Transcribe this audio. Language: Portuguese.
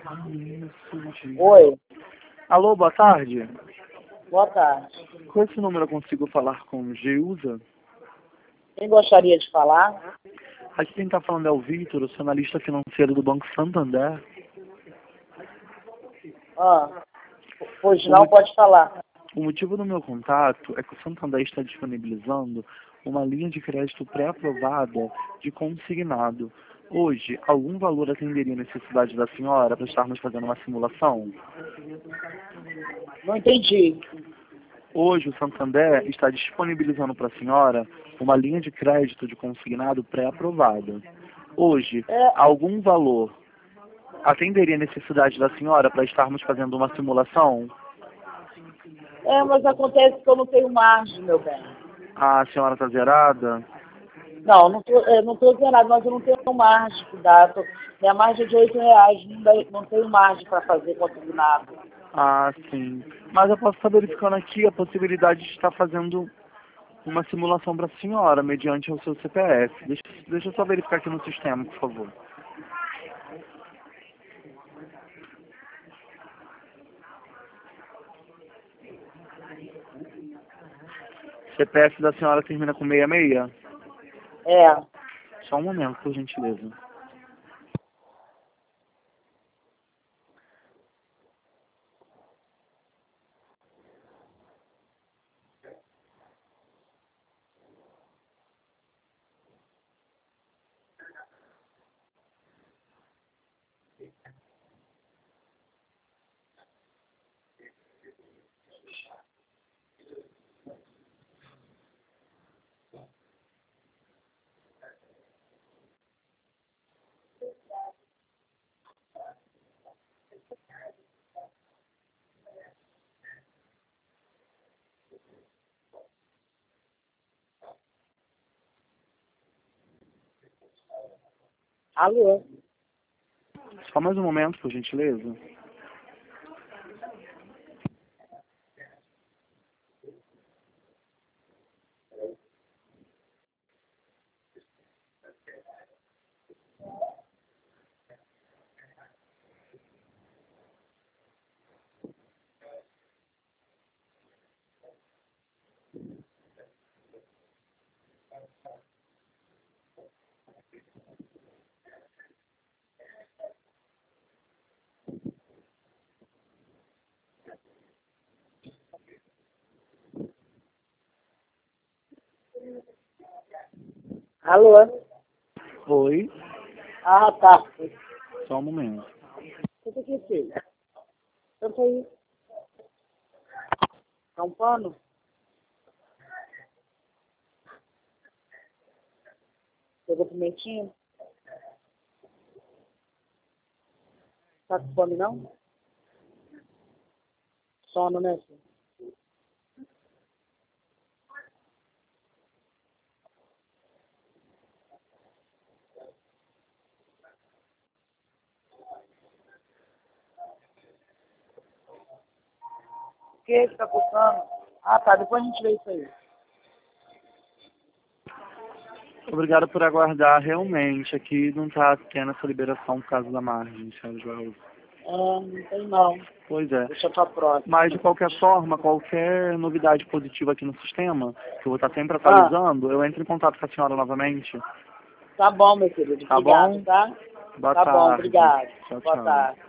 Oi, Alô, boa tarde. boa tarde. Com esse número eu consigo falar com Geusa? Quem gostaria de falar? Aqui quem está falando é o Vitor, o analista financeiro do Banco Santander. Pois não, pode falar. O motivo do meu contato é que o Santander está disponibilizando uma linha de crédito pré-aprovada de consignado. Hoje, algum valor atenderia a necessidade da senhora para estarmos fazendo uma simulação? Não entendi. Hoje, o Santander está disponibilizando para a senhora uma linha de crédito de consignado pré-aprovada. Hoje, algum valor atenderia a necessidade da senhora para estarmos fazendo uma simulação? Mas acontece que eu não tenho margem, meu bem. A senhora está zerada? Não, não tô zerado, mas eu não tenho margem, cuidado. Minha margem é de R$ 8, não tenho margem para fazer consignado. Ah, sim. Mas eu posso estar verificando aqui a possibilidade de estar fazendo uma simulação para a senhora, mediante o seu CPF. Deixa eu só verificar aqui no sistema, por favor. CPF da senhora termina com 66? É. Só um momento, por gentileza. Alô? Só mais um momento, por gentileza. Alô? Oi, Ah, tá. só um momento. O que é filho? Senta aí. Tá um pano? Pegou pimentinha? Tá com fome, não? Sono, né, filho? O que tá coçando? Ah, tá. Depois a gente vê isso aí. Obrigado por aguardar. Realmente, aqui não está tendo essa liberação por causa da margem, senhora Joelza. Não tem não. Pois é. Deixa pra próxima. Mas, de qualquer forma, qualquer novidade positiva aqui no sistema, que eu vou estar sempre atualizando, eu entro em contato com a senhora novamente. Tá bom, meu querido. Tá Obrigado, bom? tá? Boa Tá tarde. bom, obrigado. Tchau, Boa tchau. tarde.